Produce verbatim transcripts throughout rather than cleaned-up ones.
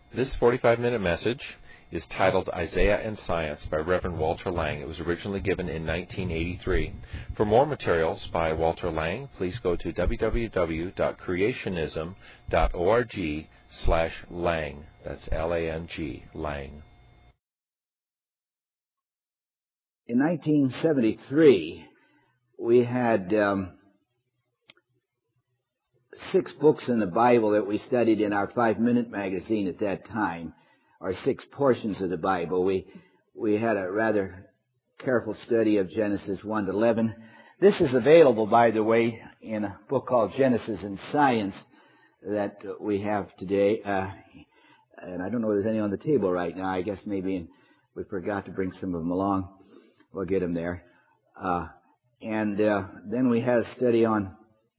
This forty-five minute message is titled Isaiah and Science by Reverend Walter Lang. It was originally given in nineteen eighty-three. For more materials by Walter Lang, please go to w w w dot creationism dot org slash Lang. That's L A N G, Lang. In nineteen seventy-three, we had um, six books in the Bible that we studied in our five-minute magazine at that time, or six portions of the Bible. We we had a rather careful study of Genesis one to eleven. This is available, by the way, in a book called Genesis and Science that we have today. Uh, and I don't know if there's any on the table right now. I guess maybe we forgot to bring some of them along. We'll get them there. Uh, and uh, then we had a study on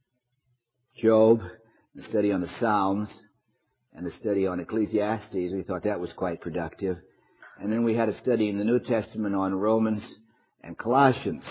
Job, a study on the Psalms, and a study on Ecclesiastes. We thought that was quite productive. And then we had a study in the New Testament on Romans and Colossians.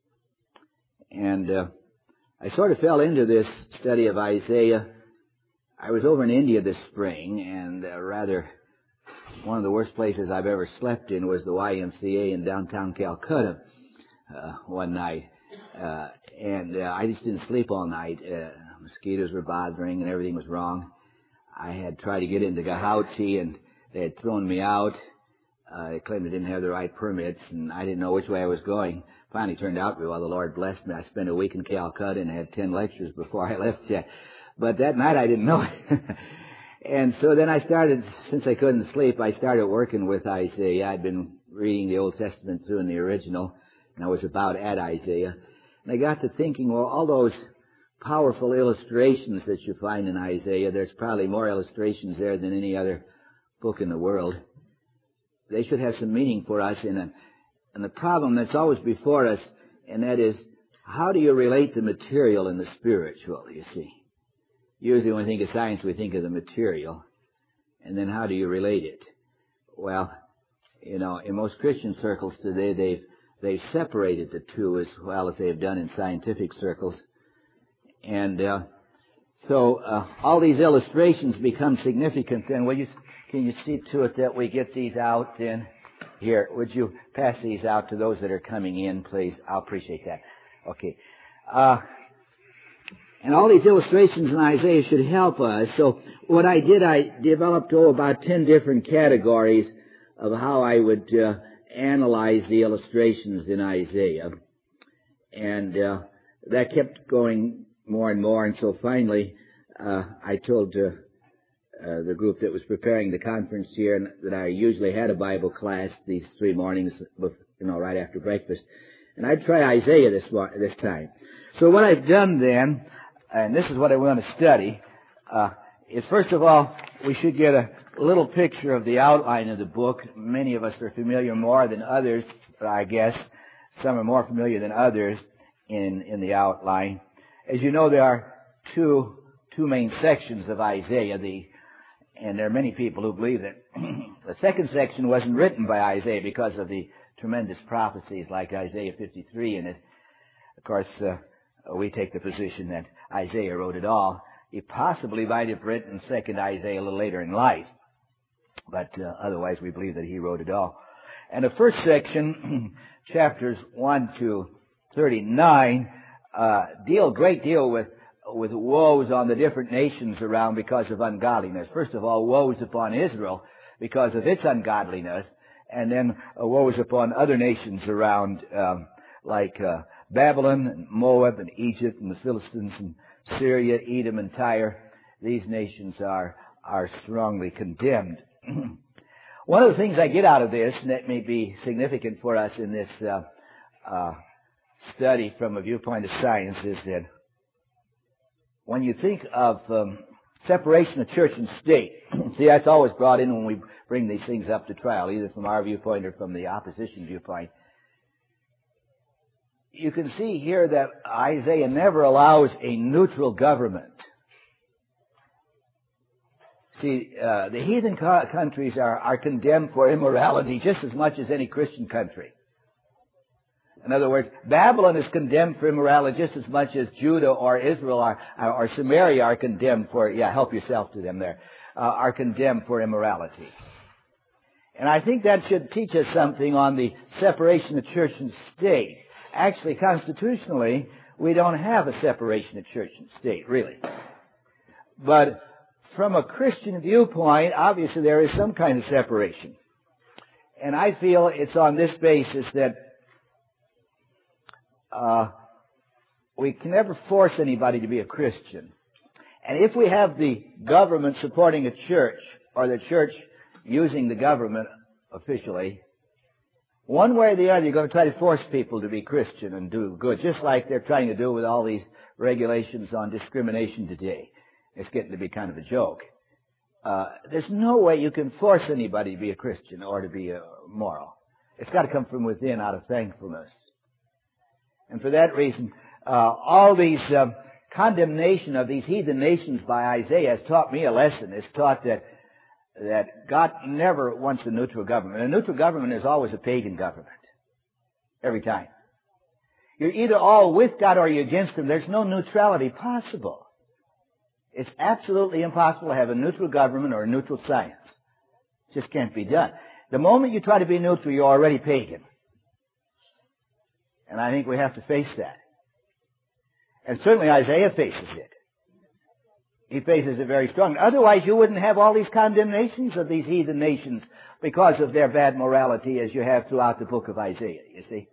And uh, I sort of fell into this study of Isaiah. I was over in India this spring, and uh, rather one of the worst places I've ever slept in was the Y M C A in downtown Calcutta uh, one night. Uh, and uh, I just didn't sleep all night. Uh, mosquitoes were bothering and everything was wrong. I had tried to get into Gauhati and they had thrown me out. Uh, they claimed I didn't have the right permits and I didn't know which way I was going. Finally turned out, well, the Lord blessed me. I spent a week in Calcutta and had ten lectures before I left yet. But that night I didn't know it. And so then I started, since I couldn't sleep, I started working with Isaiah. I'd been reading the Old Testament through in the original, and I was about at Isaiah. And I got to thinking, well, all those powerful illustrations that you find in Isaiah, there's probably more illustrations there than any other book in the world. They should have some meaning for us. In a, and the problem that's always before us, and that is, how do you relate the material and the spiritual, you see? Usually when we think of science, we think of the material. And then how do you relate it? Well, you know, in most Christian circles today, they've they've separated the two as well as they've done in scientific circles. And uh, so uh, all these illustrations become significant then. Will you, can you see to it that we get these out then? Here, would you pass these out to those that are coming in, please? I'll appreciate that. Okay. Uh And all these illustrations in Isaiah should help us. So what I did, I developed, oh, about ten different categories of how I would uh, analyze the illustrations in Isaiah. And uh, that kept going more and more. And so finally, uh, I told uh, uh, the group that was preparing the conference here that I usually had a Bible class these three mornings, you know, right after breakfast. And I'd try Isaiah this this time. So what I've done then, and this is what I want to study, uh, is first of all, we should get a little picture of the outline of the book. Many of us are familiar more than others, I guess. Some are more familiar than others in, in the outline. As you know, there are two, two main sections of Isaiah, the, and there are many people who believe that the second section wasn't written by Isaiah because of the tremendous prophecies like Isaiah fifty-three in it. Of course, uh, we take the position that Isaiah wrote it all. He possibly might have written second Isaiah a little later in life, but uh, otherwise we believe that he wrote it all. And the first section, chapters one to thirty-nine, uh, deal a great deal with with woes on the different nations around because of ungodliness. First of all, woes upon Israel because of its ungodliness, and then uh, woes upon other nations around, um, like uh, Babylon and Moab and Egypt and the Philistines and Syria, Edom and Tyre. These nations are are strongly condemned. One of the things I get out of this, and that may be significant for us in this uh, uh, study from a viewpoint of science, is that when you think of um, separation of church and state, see, that's always brought in when we bring these things up to trial, either from our viewpoint or from the opposition viewpoint. You can see here that Isaiah never allows a neutral government. See, uh, the heathen co- countries are, are condemned for immorality just as much as any Christian country. In other words, Babylon is condemned for immorality just as much as Judah or Israel are, or Samaria are condemned for, yeah, help yourself to them there, uh, are condemned for immorality. And I think that should teach us something on the separation of church and state. Actually, constitutionally, we don't have a separation of church and state, really. But from a Christian viewpoint, obviously there is some kind of separation. And I feel it's on this basis that uh, we can never force anybody to be a Christian. And if we have the government supporting a church, or the church using the government officially, one way or the other, you're going to try to force people to be Christian and do good, just like they're trying to do with all these regulations on discrimination today. It's getting to be kind of a joke. Uh, there's no way you can force anybody to be a Christian or to be uh, moral. It's got to come from within, out of thankfulness. And for that reason, uh, all these uh, condemnation of these heathen nations by Isaiah has taught me a lesson. It's taught that that God never wants a neutral government. A neutral government is always a pagan government. Every time. You're either all with God or you're against Him. There's no neutrality possible. It's absolutely impossible to have a neutral government or a neutral science. It just can't be done. The moment you try to be neutral, you're already pagan. And I think we have to face that. And certainly Isaiah faces it. He faces it very strongly. Otherwise, you wouldn't have all these condemnations of these heathen nations because of their bad morality as you have throughout the book of Isaiah, you see.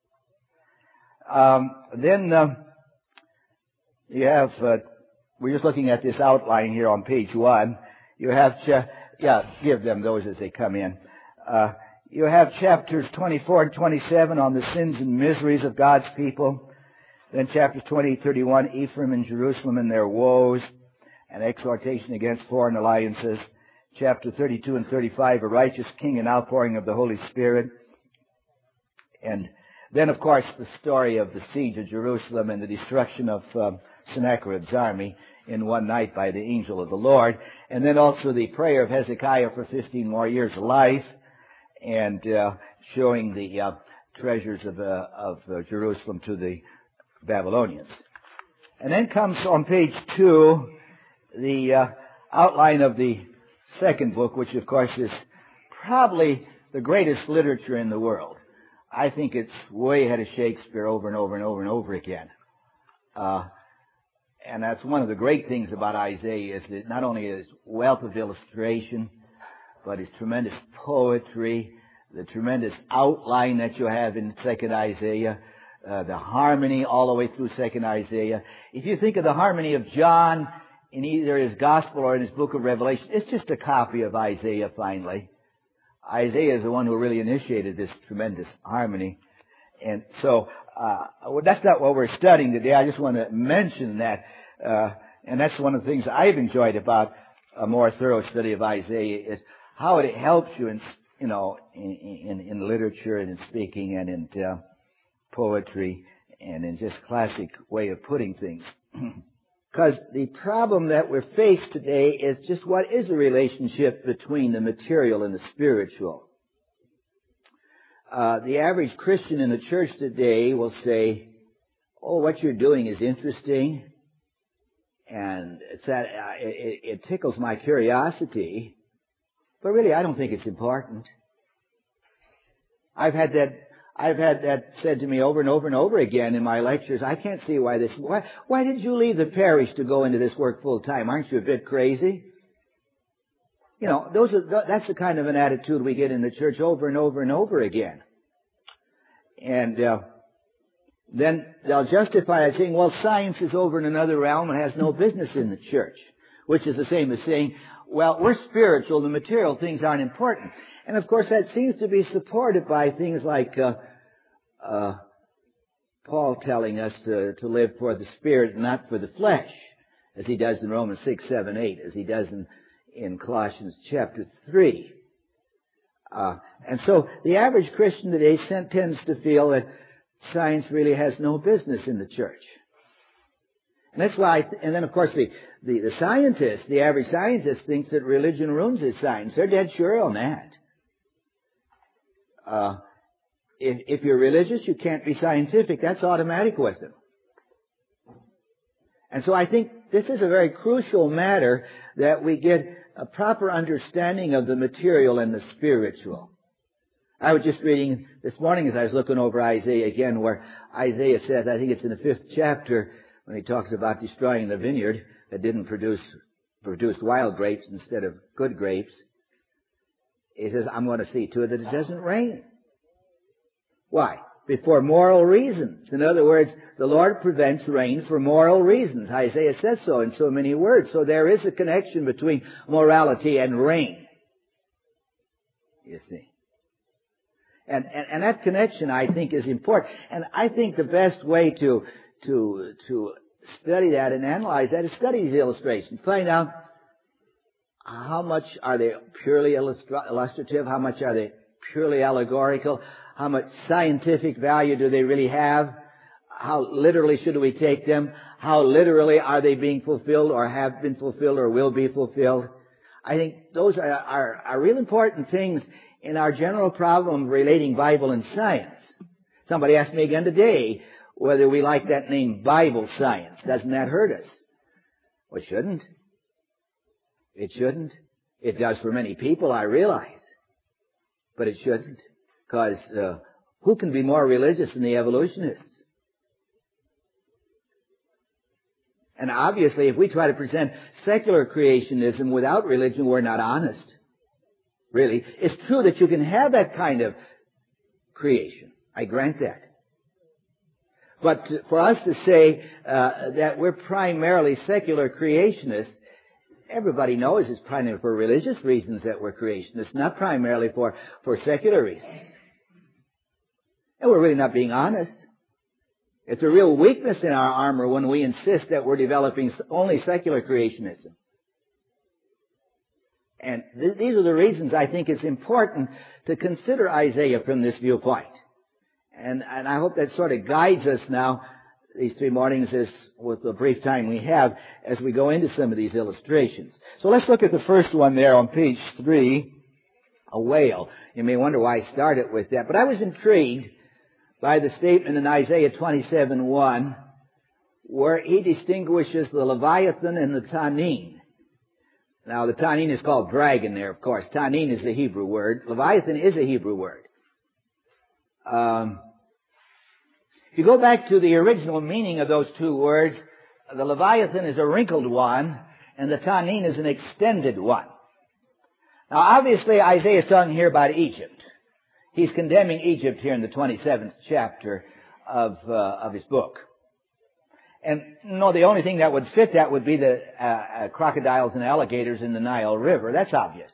Um, then uh, you have, uh, we're just looking at this outline here on page one. You have, cha- yeah, give them those as they come in. Uh, you have chapters twenty-four and twenty-seven on the sins and miseries of God's people. Then chapters twenty, thirty-one, Ephraim and Jerusalem and their woes. An exhortation against foreign alliances. Chapter thirty-two and thirty-five, a righteous king and outpouring of the Holy Spirit. And then, of course, the story of the siege of Jerusalem and the destruction of um, Sennacherib's army in one night by the angel of the Lord. And then also the prayer of Hezekiah for fifteen more years of life, and uh, showing the uh, treasures of, uh, of uh, Jerusalem to the Babylonians. And then comes on page two the uh, outline of the second book, which of course is probably the greatest literature in the world. I think it's way ahead of Shakespeare over and over and over and over again. Uh, and that's one of the great things about Isaiah, is that not only his wealth of illustration, but his tremendous poetry, the tremendous outline that you have in Second Isaiah, uh, the harmony all the way through Second Isaiah. If you think of the harmony of John in either his Gospel or in his book of Revelation, it's just a copy of Isaiah finally. Isaiah is the one who really initiated this tremendous harmony. And so, uh, well, that's not what we're studying today. I just want to mention that. Uh, and that's one of the things I've enjoyed about a more thorough study of Isaiah, is how it helps you in, you know, in, in, in literature and in speaking and in uh, poetry and in just classic way of putting things. Because the problem that we're faced today is just what is the relationship between the material and the spiritual. Uh, the average Christian in the church today will say, oh, what you're doing is interesting, and it's that, uh, it, it tickles my curiosity, but really I don't think it's important. I've had that I've had that said to me over and over and over again in my lectures. I can't see why this, why, why did you leave the parish to go into this work full time? Aren't you a bit crazy? You know, those are, that's the kind of an attitude we get in the church over and over and over again. And, uh, then they'll justify it saying, well, science is over in another realm and has no business in the church. Which is the same as saying, well, we're spiritual, the material things aren't important. And of course that seems to be supported by things like uh, uh, Paul telling us to, to live for the Spirit and not for the flesh, as he does in Romans six, seven, eight, as he does in, in Colossians chapter three. Uh, and so the average Christian today tends to feel that science really has no business in the church. And that's why, and then of course the, the, the scientist, the average scientist thinks that religion ruins his science. They're dead sure on that. Uh, if, if you're religious, you can't be scientific. That's automatic with them. And so I think this is a very crucial matter, that we get a proper understanding of the material and the spiritual. I was just reading this morning as I was looking over Isaiah again, where Isaiah says, I think it's in the fifth chapter, when he talks about destroying the vineyard that didn't produce produced wild grapes instead of good grapes. He says, I'm going to see to it that it doesn't rain. Why? For moral reasons. In other words, the Lord prevents rain for moral reasons. Isaiah says so in so many words. So there is a connection between morality and rain. You see. And, and, and that connection, I think, is important. And I think the best way to, to, to study that and analyze that is study these illustrations. Find out how much are they purely illustra- illustrative, how much are they purely allegorical, how much scientific value do they really have, how literally should we take them, how literally are they being fulfilled or have been fulfilled or will be fulfilled. I think those are, are, are real important things in our general problem of relating Bible and science. Somebody asked me again today whether we like that name Bible science. Doesn't that hurt us? Well, it shouldn't. It shouldn't. It does for many people, I realize. But it shouldn't. Because uh, who can be more religious than the evolutionists? And obviously, if we try to present secular creationism without religion, we're not honest. Really. It's true that you can have that kind of creation. I grant that. But for us to say uh, that we're primarily secular creationists, everybody knows it's primarily for religious reasons that we're creationists, not primarily for, for secular reasons. And we're really not being honest. It's a real weakness in our armor when we insist that we're developing only secular creationism. And th- these are the reasons I think it's important to consider Isaiah from this viewpoint. And, and I hope that sort of guides us now, these three mornings, as with the brief time we have, as we go into some of these illustrations. So let's look at the first one there on page three, a whale. You may wonder why I started with that, but I was intrigued by the statement in Isaiah twenty-seven one, where he distinguishes the Leviathan and the Tanin. Now, the Tanin is called dragon there, of course. Tanin is the Hebrew word. Leviathan is a Hebrew word. Um, if you go back to the original meaning of those two words, the Leviathan is a wrinkled one, and the Tanin is an extended one. Now, obviously, Isaiah is talking here about Egypt. He's condemning Egypt here in the twenty-seventh chapter of uh, of his book. And no, the only thing that would fit that would be the uh, uh, crocodiles and alligators in the Nile River. That's obvious.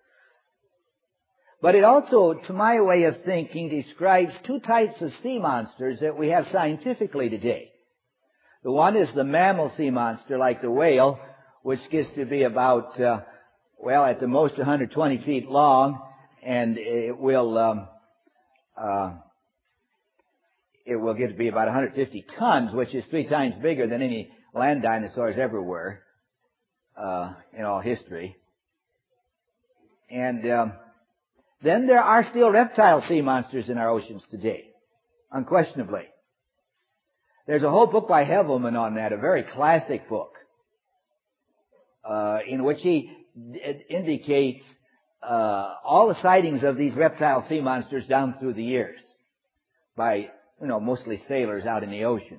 But it also, to my way of thinking, describes two types of sea monsters that we have scientifically today. The one is the mammal sea monster, like the whale, which gets to be about, uh, well, at the most one hundred twenty feet long, and it will um, uh, it will get to be about one hundred fifty tons, which is three times bigger than any land dinosaurs ever were uh, in all history. And um, then there are still reptile sea monsters in our oceans today, unquestionably. There's a whole book by Hevelman on that, a very classic book, uh, in which he d- indicates uh, all the sightings of these reptile sea monsters down through the years by, you know, mostly sailors out in the ocean.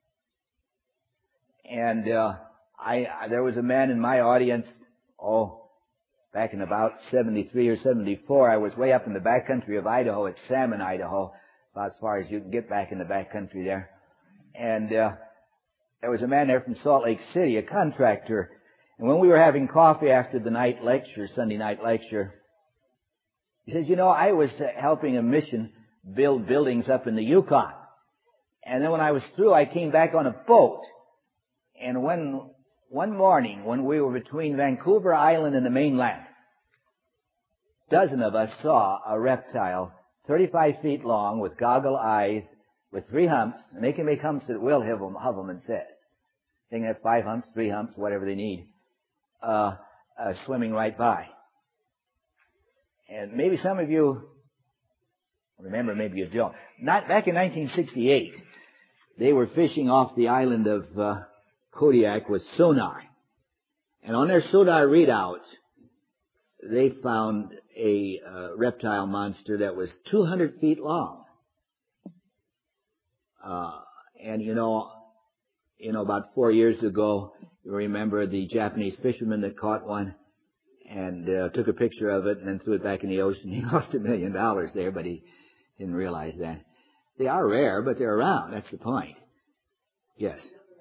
And uh, I, I there was a man in my audience, oh, back in about seventy-three or seventy-four, I was way up in the backcountry of Idaho at Salmon, Idaho, about as far as you can get back in the backcountry there. And uh, there was a man there from Salt Lake City, a contractor. And when we were having coffee after the night lecture, Sunday night lecture, he says, you know, I was uh, helping a mission build buildings up in the Yukon. And then when I was through, I came back on a boat. And when one morning, when we were between Vancouver Island and the mainland, a dozen of us saw a reptile thirty-five feet long with goggle eyes, with three humps, and they can make humps at will, Hovelman says. They can have five humps, three humps, whatever they need, uh, uh, swimming right by. And maybe some of you remember, maybe you don't. Not, back in nineteen sixty-eight, they were fishing off the island of uh, Kodiak with sonar. And on their sonar readout, they found a uh, reptile monster that was two hundred feet long. Uh, and you know, you know, about four years ago, you remember the Japanese fisherman that caught one and uh, took a picture of it and then threw it back in the ocean. He lost a million dollars there, but he didn't realize that. They are rare, but they're around. That's the point. Yes.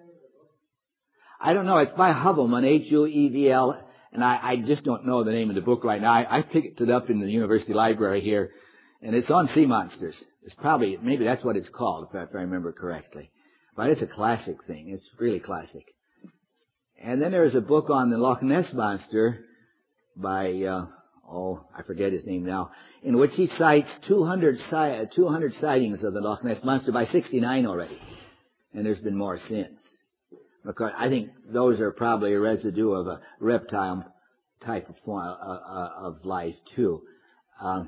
I don't know. It's by Hubbleman, H U E V L, and I, I just don't know the name of the book right now. I, I picked it up in the university library here, and it's on sea monsters. It's probably, maybe that's what it's called, if I, if I remember correctly. But it's a classic thing. It's really classic. And then there's a book on the Loch Ness Monster by, uh, oh, I forget his name now, in which he cites two hundred, two hundred sightings of the Loch Ness Monster by sixty-nine already. And there's been more since. Because I think those are probably a residue of a reptile type of form, uh, uh, of life too. Um,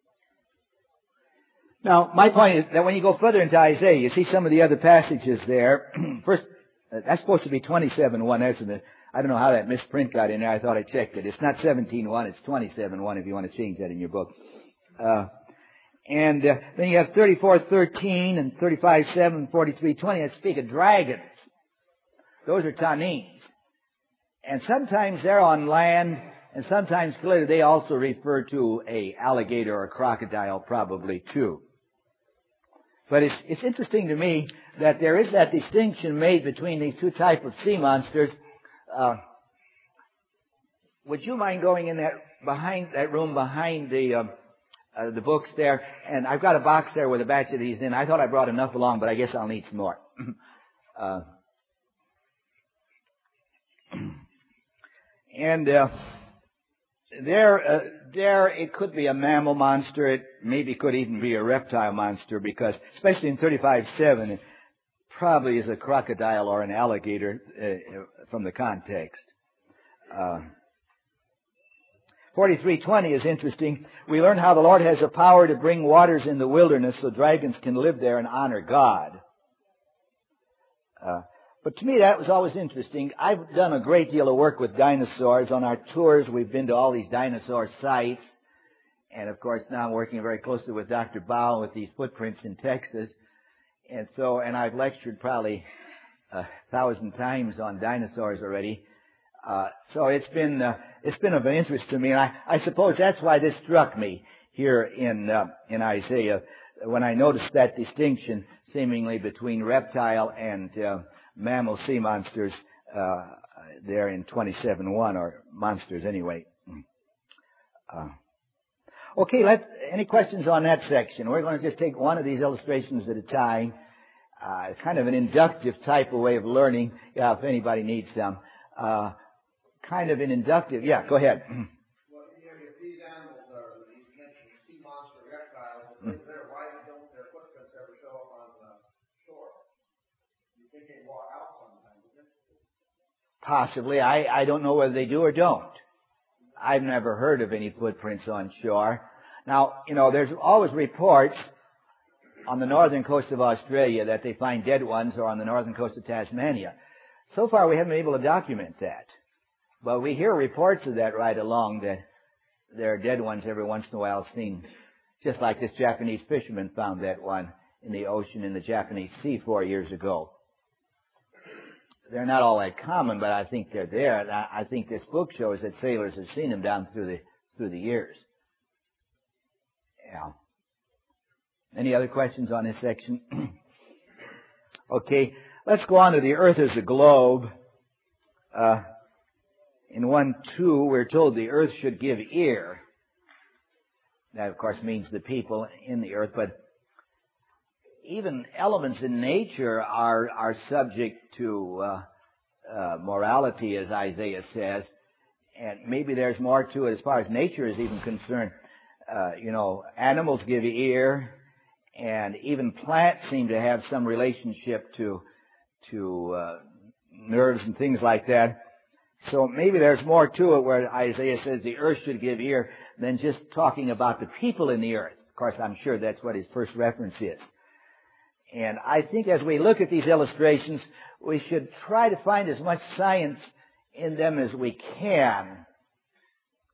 now, my point is that when you go further into Isaiah, you see some of the other passages there. First, uh, that's supposed to be twenty-seven one. There's a, I don't know how that misprint got in there. I thought I checked it. It's not seventeen one. It's twenty-seven one if you want to change that in your book. Uh, and uh, then you have thirty-four thirteen and thirty-five seven, forty-three twenty that speak of dragons. Those are tanins. And sometimes they're on land, and sometimes clearly they also refer to a alligator or a crocodile probably too. But it's, it's interesting to me that there is that distinction made between these two types of sea monsters. Uh, would you mind going in that behind that room behind the um, uh, the books there? And I've got a box there with a batch of these in. I thought I brought enough along, but I guess I'll need some more. uh, And uh, there, uh, there, it could be a mammal monster. It maybe could even be a reptile monster, because, especially in thirty-five seven, it probably is a crocodile or an alligator uh, from the context. Uh, forty-three twenty is interesting. We learn how the Lord has the power to bring waters in the wilderness so dragons can live there and honor God. Uh, But to me, that was always interesting. I've done a great deal of work with dinosaurs. On our tours, we've been to all these dinosaur sites. And, of course, now I'm working very closely with Doctor Bowell with these footprints in Texas. And so, and I've lectured probably a thousand times on dinosaurs already. Uh, so it's been, uh, it's been of an interest to me. And I, I suppose that's why this struck me here in, uh, in Isaiah, when I noticed that distinction seemingly between reptile and, uh, mammal sea monsters uh, there in twenty-seven one, or monsters anyway. Uh, okay, let any questions on that section? We're going to just take one of these illustrations at a time. Uh, kind of an inductive type of way of learning. Yeah, if anybody needs some. Uh, kind of an inductive. Yeah, go ahead. Well, you know, if these animals are these mentioned sea monster reptiles, mm. they're, why don't their footprints ever show up on the shore? You think they walk out sometimes, isn't it? Possibly. I, I don't know whether they do or don't. I've never heard of any footprints on shore. Now, you know, there's always reports on the northern coast of Australia that they find dead ones, or on the northern coast of Tasmania. So far, we haven't been able to document that. But we hear reports of that right along, that there are dead ones every once in a while seen, just like this Japanese fisherman found that one in the ocean in the Japanese Sea four years ago. They're not all that common, but I think they're there. And I think this book shows that sailors have seen them down through the through the years. Yeah. Any other questions on this section? Okay, let's go on to the earth as a globe. Uh, in one two, we're told the earth should give ear. That, of course, means the people in the earth, but even elements in nature are are subject to uh, uh, morality, as Isaiah says, and maybe there's more to it as far as nature is even concerned. Uh, you know, animals give ear, and even plants seem to have some relationship to to uh, nerves and things like that. So maybe there's more to it where Isaiah says the earth should give ear than just talking about the people in the earth. Of course, I'm sure that's what his first reference is. And I think as we look at these illustrations, we should try to find as much science in them as we can.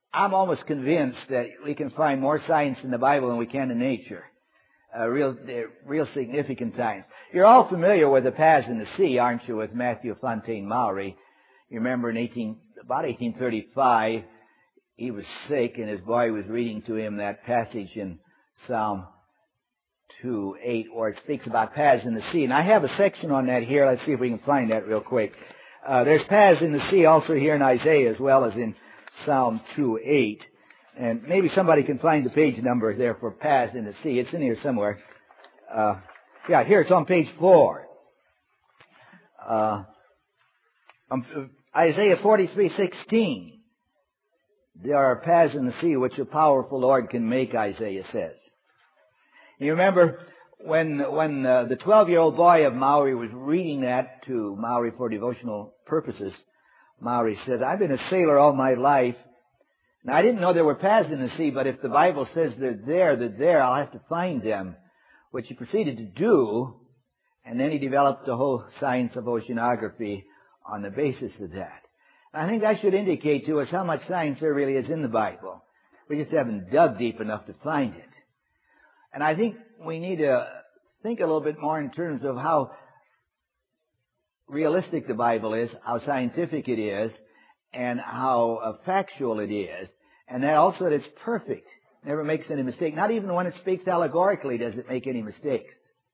I'm almost convinced that we can find more science in the Bible than we can in nature. Uh, real, uh, real significant science. You're all familiar with the paths in the sea, aren't you, with Matthew Fontaine Maury? You remember in eighteen, about eighteen thirty-five, he was sick and his boy was reading to him that passage in Psalm two eight where it speaks about paths in the sea. And I have a section on that here. Let's see if we can find that real quick. Uh, there's paths in the sea also here in Isaiah as well as in Psalm two eight. And maybe somebody can find the page number there for paths in the sea. It's in here somewhere. Uh, yeah, here it's on page four. Uh, um, Isaiah forty-three sixteen. There are paths in the sea which a powerful Lord can make, Isaiah says. You remember when when uh, the twelve-year-old boy of Maury was reading that to Maury for devotional purposes, Maury said, I've been a sailor all my life. Now, I didn't know there were paths in the sea, but if the Bible says they're there, they're there, I'll have to find them, which he proceeded to do, and then he developed the whole science of oceanography on the basis of that. I think that should indicate to us how much science there really is in the Bible. We just haven't dug deep enough to find it. And I think we need to think a little bit more in terms of how realistic the Bible is, how scientific it is, and how uh, factual it is, and that also that it's perfect, never makes any mistake. Not even when it speaks allegorically does it make any mistakes.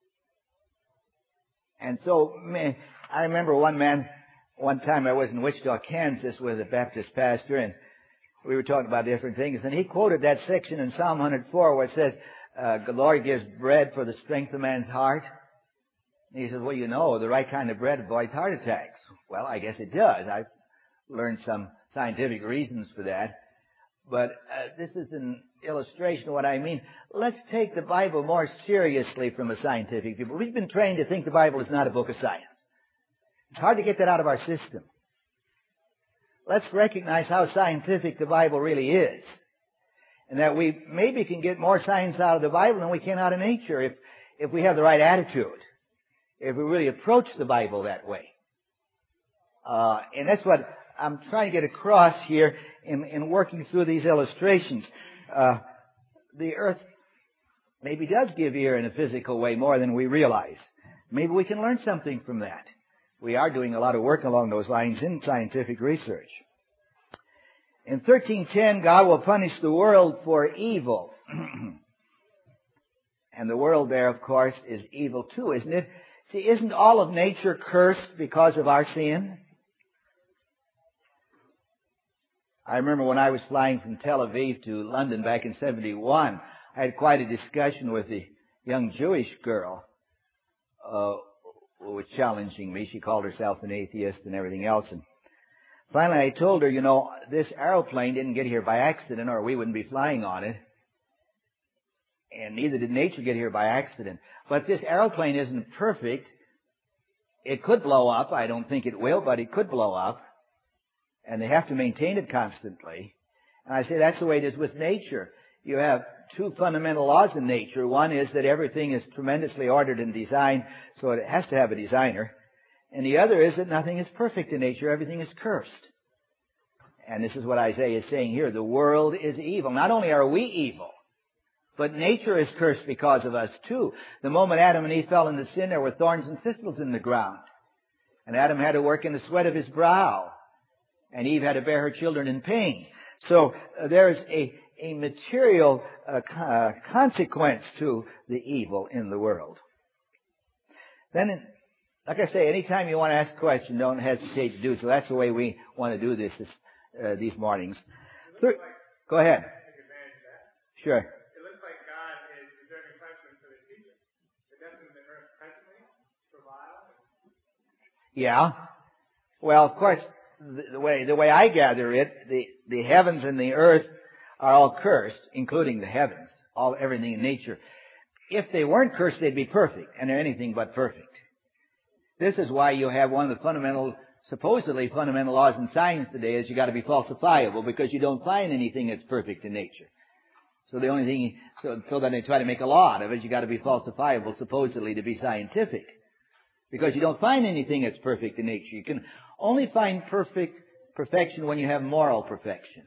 And so, man, I remember one man, one time I was in Wichita, Kansas with a Baptist pastor, and we were talking about different things, and he quoted that section in Psalm one oh four where it says, uh, the Lord gives bread for the strength of man's heart. And he says, well, you know, the right kind of bread avoids heart attacks. Well, I guess it does. I've learned some scientific reasons for that. But uh, this is an illustration of what I mean. Let's take the Bible more seriously from a scientific view. We've been trained to think the Bible is not a book of science. It's hard to get that out of our system. Let's recognize how scientific the Bible really is. And that we maybe can get more science out of the Bible than we can out of nature if, if we have the right attitude. If we really approach the Bible that way. Uh, and that's what I'm trying to get across here in, in working through these illustrations. Uh, the earth maybe does give ear in a physical way more than we realize. Maybe we can learn something from that. We are doing a lot of work along those lines in scientific research. In thirteen ten, God will punish the world for evil. And the world there, of course, is evil too, isn't it? See, isn't all of nature cursed because of our sin? I remember when I was flying from Tel Aviv to London back in seventy-one, I had quite a discussion with a young Jewish girl uh, who was challenging me. She called herself an atheist and everything else. And finally I told her, you know, this aeroplane didn't get here by accident or we wouldn't be flying on it. And neither did nature get here by accident. But this aeroplane isn't perfect. It could blow up. I don't think it will, but it could blow up. And they have to maintain it constantly. And I say that's the way it is with nature. You have two fundamental laws in nature. One is that everything is tremendously ordered and designed, so it has to have a designer. And the other is that nothing is perfect in nature. Everything is cursed. And this is what Isaiah is saying here. The world is evil. Not only are we evil, but nature is cursed because of us too. The moment Adam and Eve fell into sin, there were thorns and thistles in the ground. And Adam had to work in the sweat of his brow. And Eve had to bear her children in pain. So uh, there's a, a material uh, co- uh, consequence to the evil in the world. Then, in, like I say, anytime you want to ask a question, don't hesitate to do so. That's the way we want to do this, this uh, these mornings. Thir- Go ahead. Sure. It looks like God is reserving punishment for the future. But doesn't the earth presently provide? Yeah. Well, of course, the, the way the way I gather it, the, the heavens and the earth are all cursed, including the heavens, all everything in nature. If they weren't cursed, they'd be perfect, and they're anything but perfect. This is why you have one of the fundamental, supposedly fundamental laws in science today is you got to be falsifiable, because you don't find anything that's perfect in nature. So the only thing, so, so that they try to make a law out of it, you got to be falsifiable, supposedly to be scientific. Because you don't find anything that's perfect in nature. You can only find perfect perfection when you have moral perfection.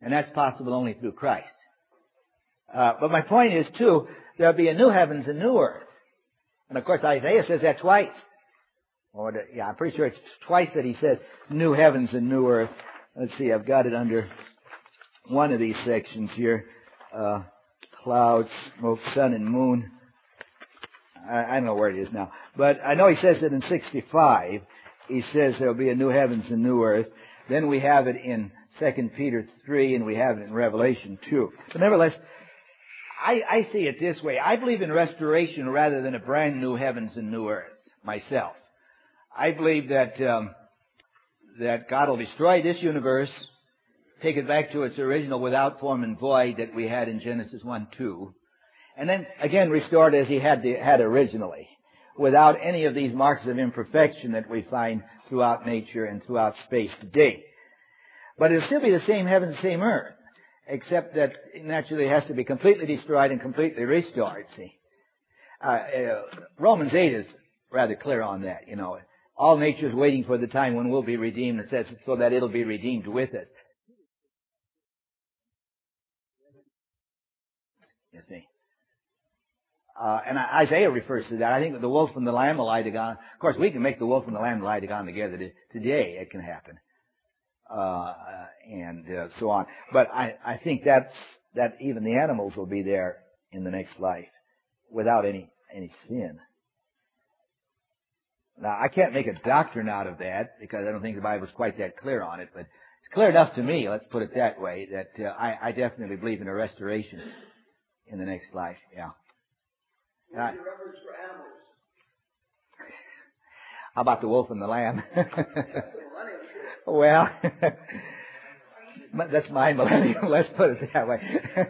And that's possible only through Christ. Uh, but my point is, too, there'll be a new heavens and new earth. And of course, Isaiah says that twice. Or, the, yeah, I'm pretty sure it's twice that he says new heavens and new earth. Let's see, I've got it under one of these sections here. Uh, clouds, smoke, sun, and moon. I, I don't know where it is now. But I know he says it in sixty-five. He says there'll be a new heavens and new earth. Then we have it in Second Peter three, and we have it in Revelation two. But nevertheless, I, I see it this way. I believe in restoration rather than a brand new heavens and new earth myself. I believe that um, that God will destroy this universe, take it back to its original without form and void that we had in Genesis one two, and then again restore it as He had the, had originally, without any of these marks of imperfection that we find throughout nature and throughout space today. But it'll still be the same heaven, same earth, except that naturally it has to be completely destroyed and completely restored. See, uh, uh, Romans eight is rather clear on that. You know, all nature is waiting for the time when we'll be redeemed. It says so that it'll be redeemed with it. You see. Uh, and Isaiah refers to that. I think that the wolf and the lamb will lie together. Of course, we can make the wolf and the lamb lie together today. It can happen. Uh, and uh, so on. But I, I think that's, that even the animals will be there in the next life without any, any sin. Now, I can't make a doctrine out of that because I don't think the Bible's quite that clear on it, but it's clear enough to me, let's put it that way, that uh, I, I definitely believe in a restoration in the next life. Yeah. What's your reference for animals? How about the wolf and the lamb? That's the millennium. Well, that's my millennium. Let's put it that way.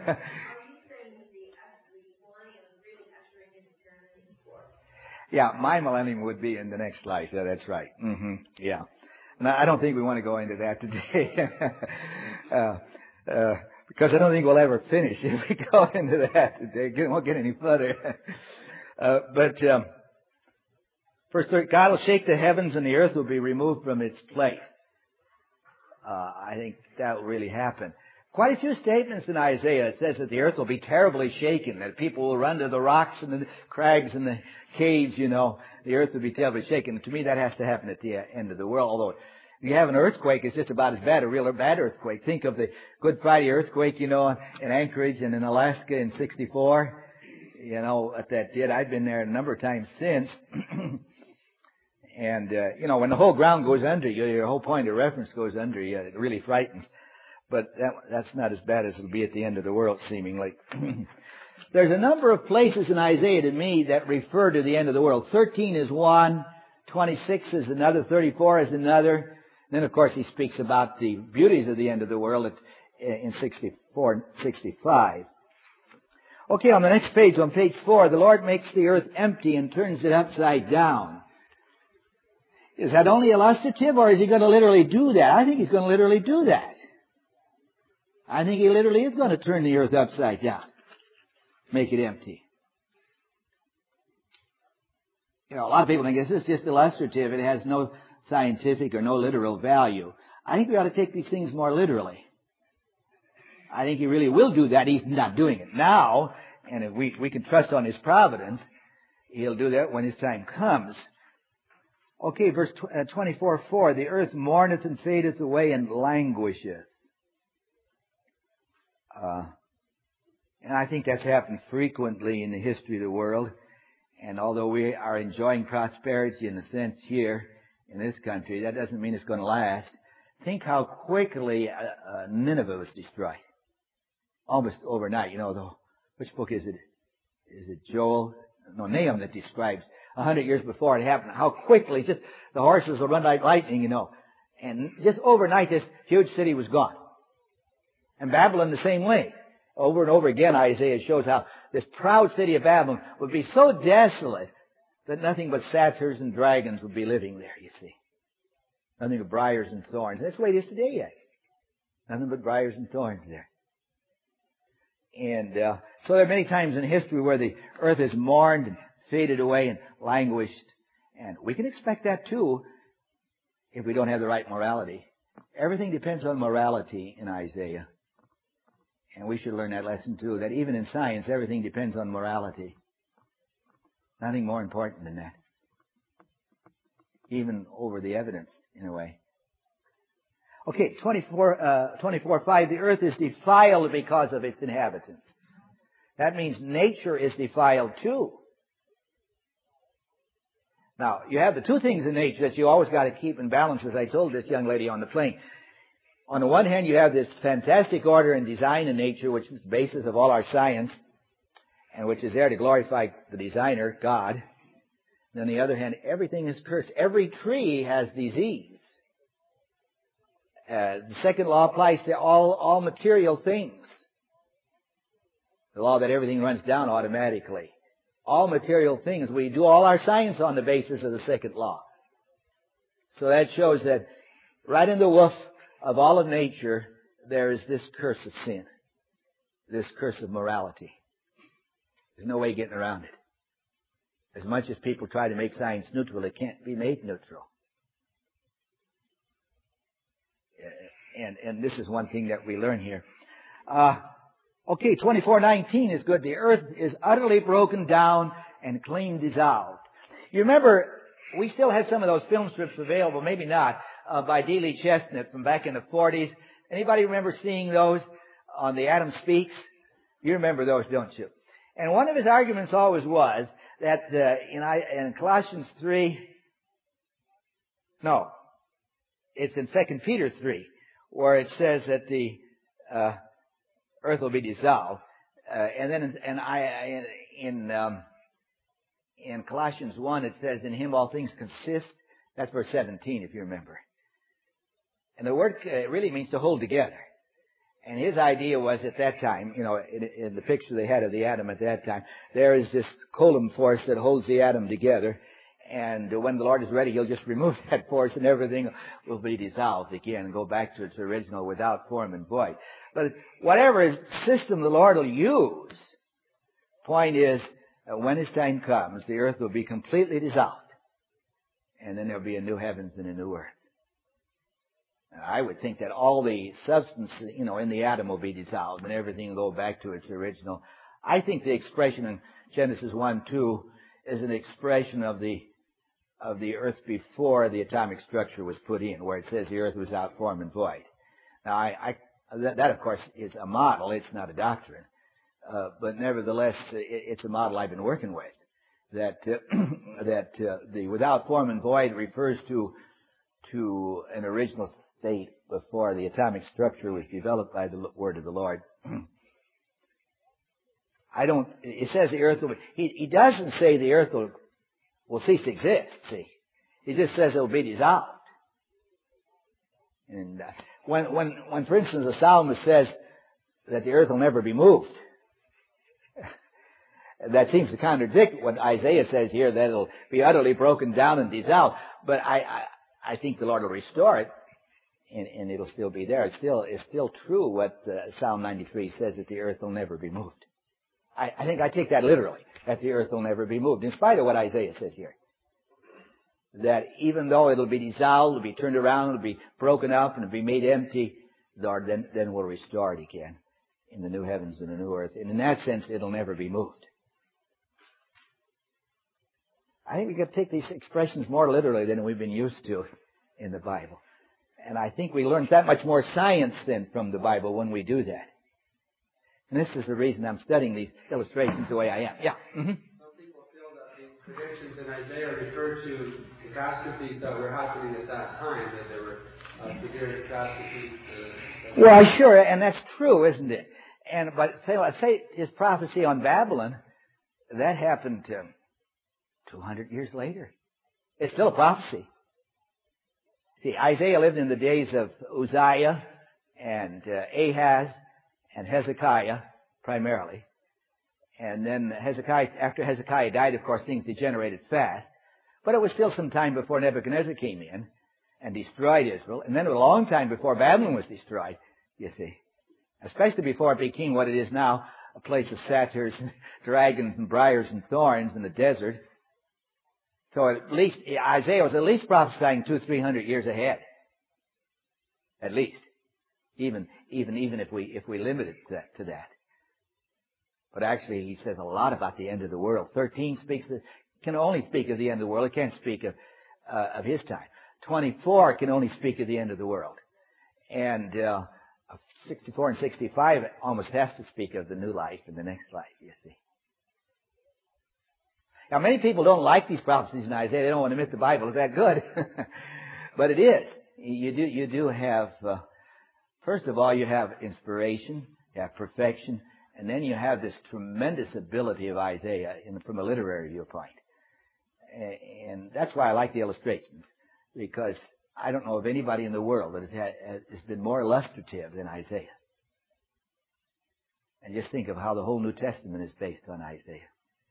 Yeah, my millennium would be in the next life. Yeah, that's right. Mm-hmm. Yeah. Now, I don't think we want to go into that today. uh, uh, because I don't think we'll ever finish if we go into that today. We won't get any further. uh, but, um, first, God will shake the heavens and the earth will be removed from its place. Uh, I think that will really happen. Quite a few statements in Isaiah. It says that the earth will be terribly shaken, that people will run to the rocks and the crags and the caves, you know. The earth will be terribly shaken. To me, that has to happen at the end of the world. Although, if you have an earthquake, it's just about as bad, a real bad earthquake. Think of the Good Friday earthquake, you know, in Anchorage and in Alaska in sixty-four. You know, what that did. I've been there a number of times since. And, uh, you know, when the whole ground goes under you, your whole point of reference goes under you, it really frightens. But that, that's not as bad as it'll be at the end of the world, seemingly. There's a number of places in Isaiah to me that refer to the end of the world. thirteen is one, twenty-six is another, thirty-four is another. And then, of course, he speaks about the beauties of the end of the world at, in sixty-four, sixty-five. Okay, on the next page, on page four, the Lord makes the earth empty and turns it upside down. Is that only illustrative, or is he going to literally do that? I think he's going to literally do that. I think he literally is going to turn the earth upside down. Make it empty. You know, a lot of people think this is just illustrative. It has no scientific or no literal value. I think we ought to take these things more literally. I think he really will do that. He's not doing it now, and if we, we can trust on his providence, he'll do that when his time comes. Okay, verse twenty-four four, the earth mourneth and fadeth away and languisheth. Uh, and I think that's happened frequently in the history of the world. And although we are enjoying prosperity in a sense here in this country, that doesn't mean it's going to last. Think how quickly uh, uh, Nineveh was destroyed. Almost overnight. You know, the, which book is it? Is it Joel? No, Nahum that describes a hundred years before it happened. How quickly just the horses will run like lightning, you know. And just overnight this huge city was gone. And Babylon the same way. Over and over again Isaiah shows how this proud city of Babylon would be so desolate that nothing but satyrs and dragons would be living there, you see. Nothing but briars and thorns. That's the way it is today yet. Nothing but briars and thorns there. And uh, so there are many times in history where the earth is mourned and faded away and languished. And we can expect that too if we don't have the right morality. Everything depends on morality in Isaiah. And we should learn that lesson too, that even in science, everything depends on morality. Nothing more important than that. Even over the evidence, in a way. Okay, twenty-four, uh, twenty-four five, the earth is defiled because of its inhabitants. That means nature is defiled too. Now, you have the two things in nature that you always got to keep in balance, as I told this young lady on the plane. On the one hand, you have this fantastic order and design in nature, which is the basis of all our science, and which is there to glorify the designer, God. And on the other hand, everything is cursed. Every tree has disease. Uh, the second law applies to all, all material things. The law that everything runs down automatically. All material things. We do all our science on the basis of the second law. So that shows that right in the woof of all of nature, there is this curse of sin. This curse of morality. There's no way getting around it. As much as people try to make science neutral, it can't be made neutral. And, and this is one thing that we learn here. Uh, okay, twenty-four nineteen is good. The earth is utterly broken down and clean dissolved. You remember, we still had some of those film strips available, maybe not, uh, by D. Lee Chestnut from back in the forties. Anybody remember seeing those on the Adam Speaks? You remember those, don't you? And one of his arguments always was that uh, in, I, in Colossians three, no, it's in Second Peter three, where it says that the uh, earth will be dissolved. Uh, and then in, and I, in, um, in Colossians one, it says, in him all things consist. That's verse seventeen, if you remember. And the word uh, really means to hold together. And his idea was at that time, you know, in, in the picture they had of the atom at that time, there is this Coulomb force that holds the atom together. And when the Lord is ready, He'll just remove that force and everything will be dissolved again and go back to its original without form and void. But whatever system the Lord will use, point is, uh, when His time comes, the earth will be completely dissolved. And then there'll be a new heavens and a new earth. I would think that all the substance, you know, in the atom will be dissolved and everything will go back to its original. I think the expression in Genesis one two is an expression of the of the earth before the atomic structure was put in, where it says the earth was without form and void. Now, I, I that, that of course is a model; it's not a doctrine, uh, but nevertheless, it, it's a model I've been working with. That uh, that uh, the without form and void refers to to an original state before the atomic structure was developed by the word of the Lord. I don't, it says the earth will, he, he doesn't say the earth will, will cease to exist, see. He just says it will be dissolved. And uh, when, when, when, for instance, the psalmist says that the earth will never be moved, that seems to contradict what Isaiah says here, that it'll be utterly broken down and dissolved. But I, I, I think the Lord will restore it, and, and it'll still be there. It's still, it's still true what uh, Psalm ninety-three says, that the earth will never be moved. I, I think I take that literally, that the earth will never be moved, in spite of what Isaiah says here. That even though it'll be dissolved, it'll be turned around, it'll be broken up, and it'll be made empty, Lord, then, then we'll restore it again in the new heavens and the new earth. And in that sense, it'll never be moved. I think we can take these expressions more literally than we've been used to in the Bible. And I think we learn that much more science then from the Bible when we do that. And this is the reason I'm studying these illustrations the way I am. Yeah. Mm-hmm. Some people feel that these predictions in Isaiah refer to catastrophes that were happening at that time, that there were uh, severe catastrophes. Uh, well, sure, and that's true, isn't it? And but say, let's say his prophecy on Babylon, that happened um, two hundred years later. It's still a prophecy. See, Isaiah lived in the days of Uzziah and uh, Ahaz and Hezekiah, primarily. And then Hezekiah, after Hezekiah died, of course, things degenerated fast. But it was still some time before Nebuchadnezzar came in and destroyed Israel. And then a long time before Babylon was destroyed, you see. Especially before it became what it is now, a place of satyrs and dragons and briars and thorns in the desert. So at least, Isaiah was at least prophesying two, three hundred years ahead. At least. Even, even, even if we, if we limit it to that, to that. But actually, he says a lot about the end of the world. thirteen speaks, of, can only speak of the end of the world. It can't speak of, uh, of his time. twenty-four can only speak of the end of the world. And, uh, sixty-four and sixty-five almost has to speak of the new life and the next life, you see. Now, many people don't like these prophecies in Isaiah. They don't want to admit the Bible is that good. But it is. You do, you do have, uh, first of all, you have inspiration, you have perfection, and then you have this tremendous ability of Isaiah in, from a literary viewpoint. And that's why I like the illustrations, because I don't know of anybody in the world that has, had, has been more illustrative than Isaiah. And just think of how the whole New Testament is based on Isaiah.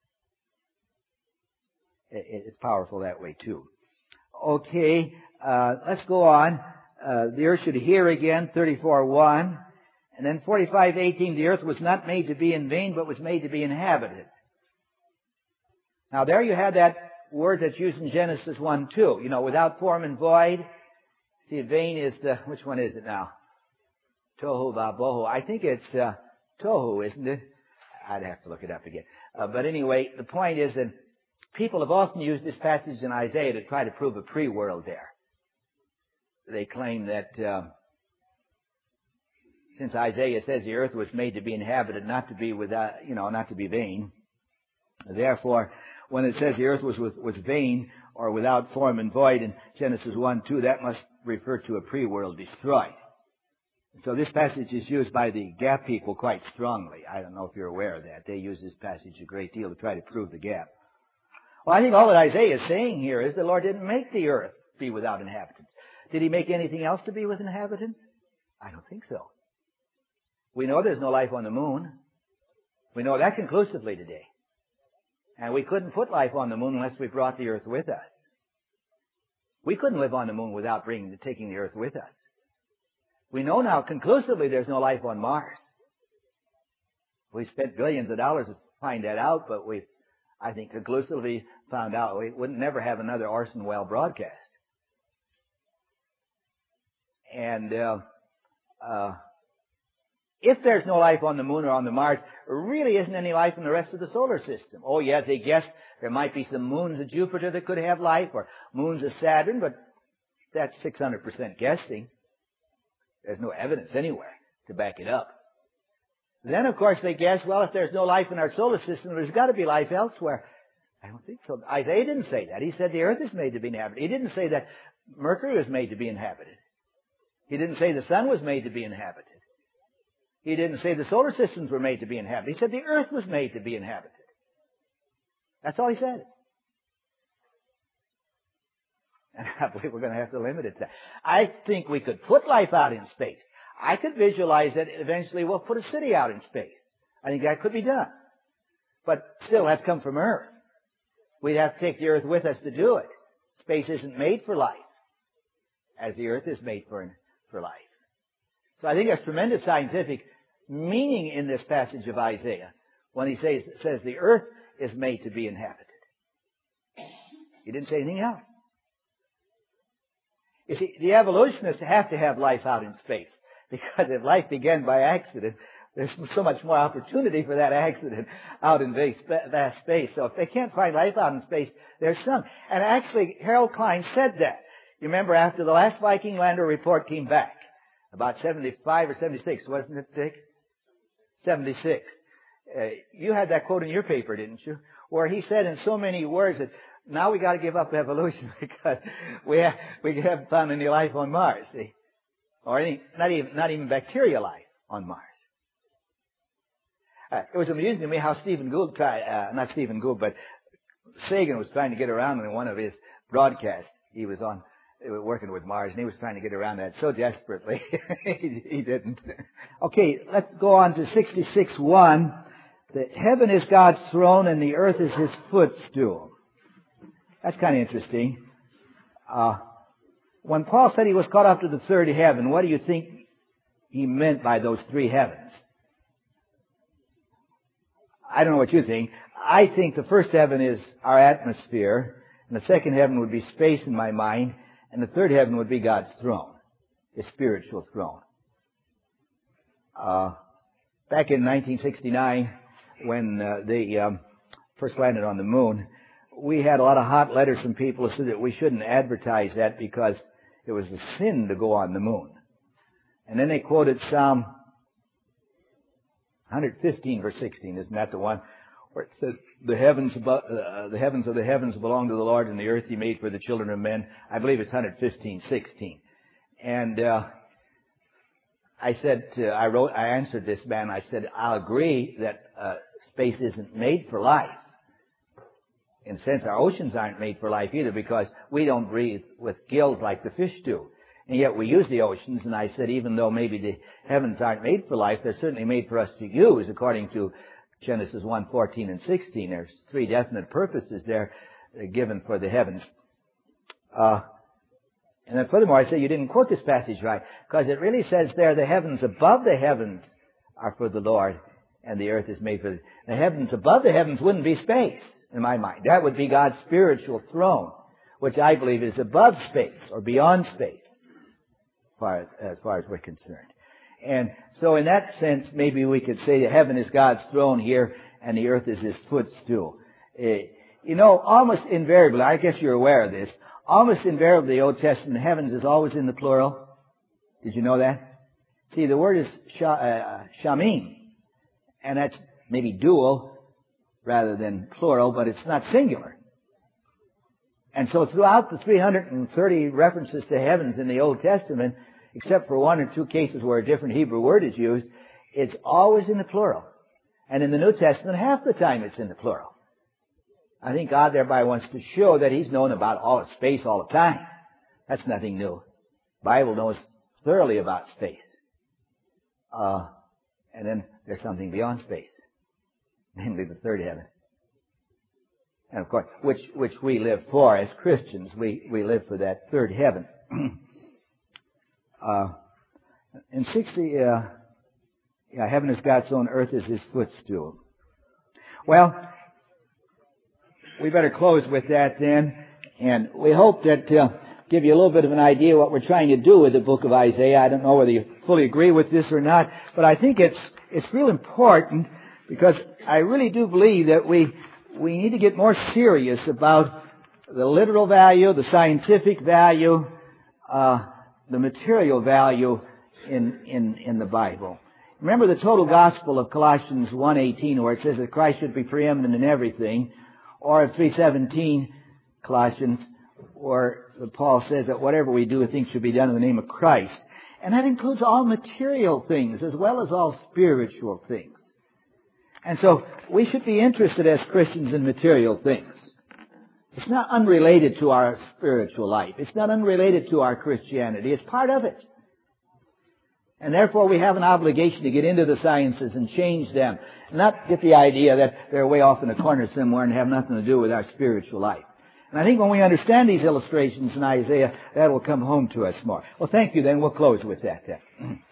It's powerful that way, too. Okay, uh, let's go on. Uh, the earth should hear again, thirty-four one. And then forty-five eighteen, the earth was not made to be in vain, but was made to be inhabited. Now, there you have that word that's used in Genesis one two. You know, without form and void. See, vain is the, which one is it now? Tohu vabohu. I think it's uh, tohu, isn't it? I'd have to look it up again. Uh, but anyway, the point is that people have often used this passage in Isaiah to try to prove a pre-world there. They claim that uh, since Isaiah says the earth was made to be inhabited, not to be without, you know, not to be vain. Therefore, when it says the earth was was vain or without form and void in Genesis one two, that must refer to a pre-world destroyed. So this passage is used by the gap people quite strongly. I don't know if you're aware of that. They use this passage a great deal to try to prove the gap. Well, I think all that Isaiah is saying here is the Lord didn't make the earth be without inhabitants. Did he make anything else to be with inhabitants? I don't think so. We know there's no life on the moon. We know that conclusively today. And we couldn't put life on the moon unless we brought the earth with us. We couldn't live on the moon without bringing, taking the earth with us. We know now conclusively there's no life on Mars. We spent billions of dollars to find that out, but we've, I think, conclusively found out we would never have another Orson Welles broadcast. And uh, uh, if there's no life on the moon or on the Mars, there really isn't any life in the rest of the solar system. Oh, yes, they guess there might be some moons of Jupiter that could have life, or moons of Saturn, but that's six hundred percent guessing. There's no evidence anywhere to back it up. Then, of course, they guess, well, if there's no life in our solar system, there's got to be life elsewhere. I don't think so. Isaiah didn't say that. He said the earth is made to be inhabited. He didn't say that Mercury was made to be inhabited. He didn't say the sun was made to be inhabited. He didn't say the solar systems were made to be inhabited. He said the earth was made to be inhabited. That's all he said. And I believe we're going to have to limit it to that. I think we could put life out in space. I could visualize that eventually we'll put a city out in space. I think that could be done. But still, that's come from Earth. We'd have to take the Earth with us to do it. Space isn't made for life, as the Earth is made for, for life. So I think there's tremendous scientific meaning in this passage of Isaiah when he says, says the Earth is made to be inhabited. He didn't say anything else. You see, the evolutionists have to have life out in space, because if life began by accident, there's so much more opportunity for that accident out in vast space. So if they can't find life out in space, there's some. And actually, Harold Klein said that. You remember after the last Viking lander report came back, about seventy-five or seventy-six, wasn't it, Dick? seventy-six. Uh, you had that quote in your paper, didn't you? Where he said in so many words that now we got to give up evolution because we have, we haven't found any life on Mars, see? Or any, not even, not even bacteria life on Mars. Uh, it was amusing to me how Stephen Gould tried, uh, not Stephen Gould, but Sagan was trying to get around in one of his broadcasts. He was on, working with Mars, and he was trying to get around that so desperately. he, he didn't. Okay, let's go on to sixty-six one. The heaven is God's throne and the earth is his footstool. That's kind of interesting. Uh, when Paul said he was caught up to the third heaven, what do you think he meant by those three heavens? I don't know what you think. I think the first heaven is our atmosphere, and the second heaven would be space in my mind, and the third heaven would be God's throne, his spiritual throne. Uh, back in nineteen sixty-nine, when uh, they um, first landed on the moon, we had a lot of hot letters from people who said that we shouldn't advertise that because it was a sin to go on the moon. And then they quoted Psalm one fifteen, verse sixteen. Isn't that the one where it says, "The heavens above, uh, the heavens of the heavens belong to the Lord, and the earth He made for the children of men"? I believe it's one fifteen, sixteen. And uh, I said, uh, I wrote, I answered this man. I said, I'll agree that uh, space isn't made for life. In a sense, our oceans aren't made for life either, because we don't breathe with gills like the fish do. And yet we use the oceans, and I said, even though maybe the heavens aren't made for life, they're certainly made for us to use, according to Genesis one, fourteen and sixteen. There's three definite purposes there given for the heavens. Uh, and then furthermore, I say you didn't quote this passage right, because it really says there, the heavens above the heavens are for the Lord, and the earth is made for the... The heavens above the heavens wouldn't be space, in my mind. That would be God's spiritual throne, which I believe is above space, or beyond space, as far as, as far as we're concerned. And so in that sense, maybe we could say that heaven is God's throne here, and the earth is His footstool. Uh, you know, almost invariably, I guess you're aware of this, almost invariably the Old Testament heavens is always in the plural. Did you know that? See, the word is sh- uh, shamim, and that's maybe dual rather than plural, but it's not singular. And so throughout the three hundred thirty references to heavens in the Old Testament, except for one or two cases where a different Hebrew word is used, it's always in the plural. And in the New Testament, half the time it's in the plural. I think God thereby wants to show that He's known about all of space all the time. That's nothing new. The Bible knows thoroughly about space. Uh, and then there's something beyond space, namely the third heaven. And of course, which which we live for as Christians. We, we live for that third heaven. uh, in sixty, uh, yeah, heaven is God's own, earth is His footstool. Well, we better close with that then. And we hope that uh, give you a little bit of an idea what we're trying to do with the book of Isaiah. I don't know whether you fully agree with this or not, but I think it's it's real important, because I really do believe that we we need to get more serious about the literal value, the scientific value, uh, the material value in in in the Bible. Remember the total gospel of Colossians one eighteen, where it says that Christ should be preeminent in everything, or three seventeen, Colossians, where Paul says that whatever we do, things should be done in the name of Christ. And that includes all material things as well as all spiritual things. And so we should be interested as Christians in material things. It's not unrelated to our spiritual life. It's not unrelated to our Christianity. It's part of it. And therefore we have an obligation to get into the sciences and change them. Not get the idea that they're way off in a corner somewhere and have nothing to do with our spiritual life. And I think when we understand these illustrations in Isaiah, that will come home to us more. Well, thank you then. We'll close with that then.